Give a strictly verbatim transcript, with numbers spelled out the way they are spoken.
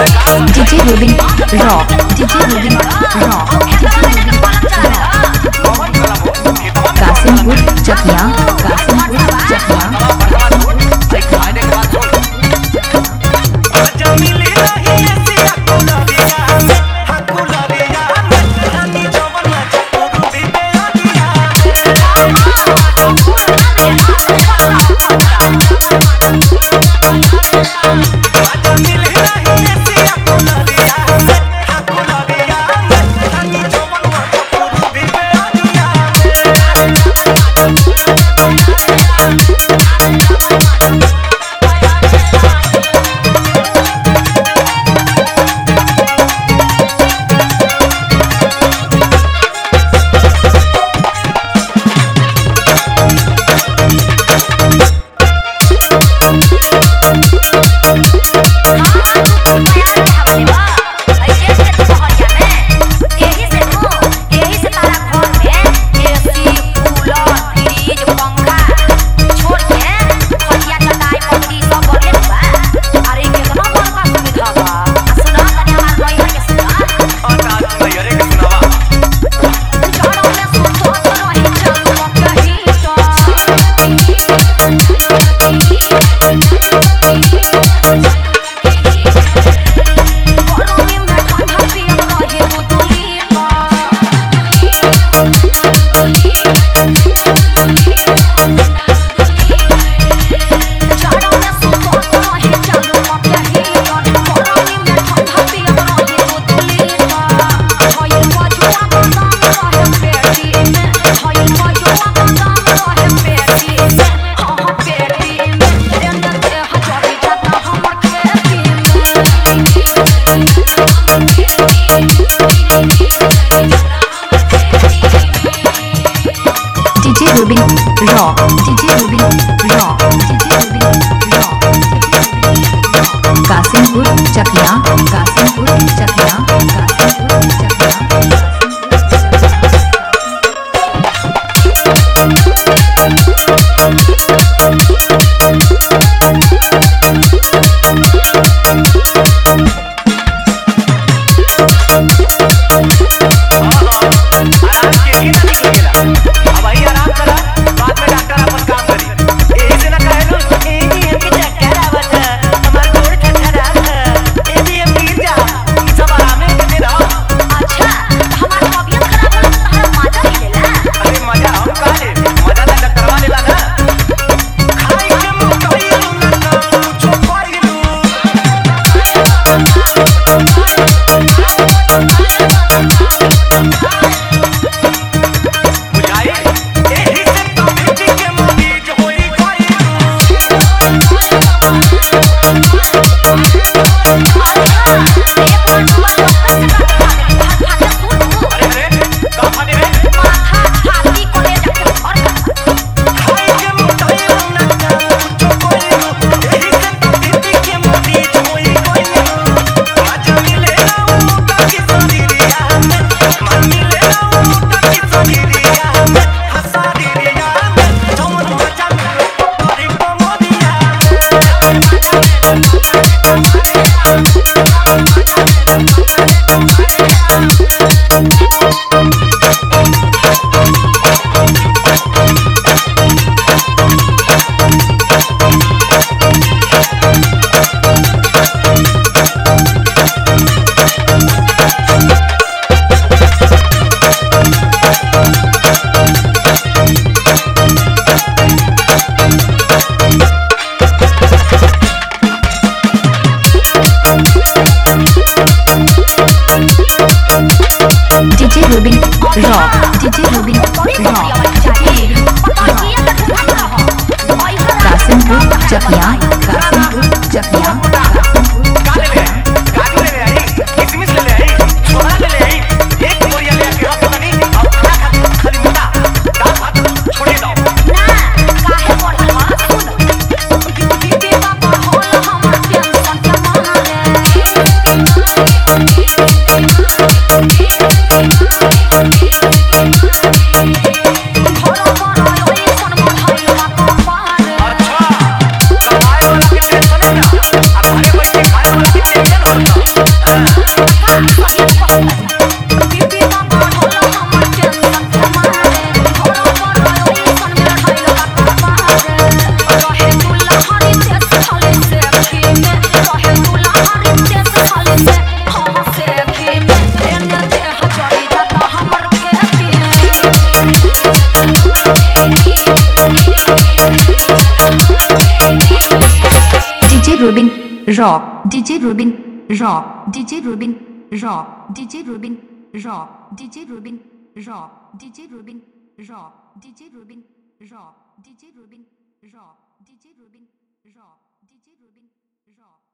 DJ Rubin rock, DJ Rubin rock, Kasimpur Chakiya, Kasimpur Chakiya. DJ Rubin rock, DJ Rubin rock, DJ Rubin rock, Kasimpur Chakiya, Kasimpur Chakiya, Kasimpur Chakiya. सब आरामे के रहो। खाली से हाँ से की एने देह चढ़ी जाता हमर खेती D J Rubin Rock, D J Rubin Rock, D J Rubin Rock, D J Rubin Rock, D J Rubin Rock, D J Rubin Rock, D J Rubin Rock, D J Rubin Rock, D J Rubin Rock, D J Rubin Rock.